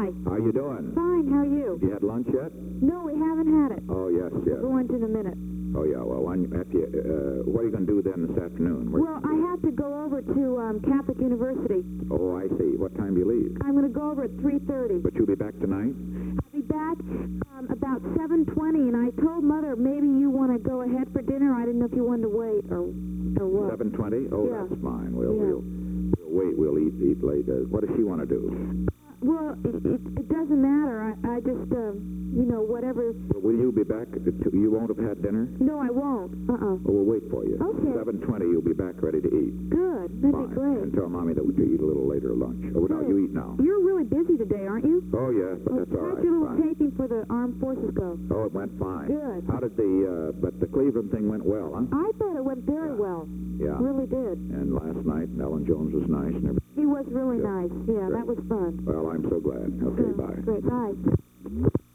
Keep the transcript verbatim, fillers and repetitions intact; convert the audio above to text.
Hi. How you doing? Fine, how are you? You had lunch yet? No, we haven't had it. Oh, yes, yes. We're going to in a minute. Oh, yeah, well, when, after you, uh, what are you going to do then this afternoon? Where, Well, I have to go over to um, Catholic University. Oh, I see. What time do you leave? I'm going to go over at three thirty. But you'll be back tonight? I'll be back um, about seven twenty, and I told Mother maybe you want to go ahead for dinner. I didn't know if you wanted to wait or, or what. seven twenty? Oh, Yeah. that's fine. We'll, Yeah. we'll, we'll wait. We'll eat, eat late. Uh, what does she want to do? Well, it, it, it doesn't matter. I, I just, uh, you know, whatever. Well, will you be back? To, you won't have had dinner? No, I won't. Uh-uh. Oh, we'll wait for you. Okay. seven twenty, you'll be back ready to eat. Good. That'd Fine. be great. And tell Mommy that we could eat a little later at lunch. Oh, no, Good. you eat now. You're really busy today, aren't you? Oh, yes, but that's all How'd right. your little Fine. taping for the armed forces go? Oh, it went fine. Good. How did the, uh, but the Cleveland thing went well, huh? I thought it went very Yeah. well. Yeah. Really did. And last night, Ellen Jones was nice and everything. He was really Good. nice. Yeah, Great. that was fun. Well, I'm so glad. Okay, Yeah, bye. Great. Bye.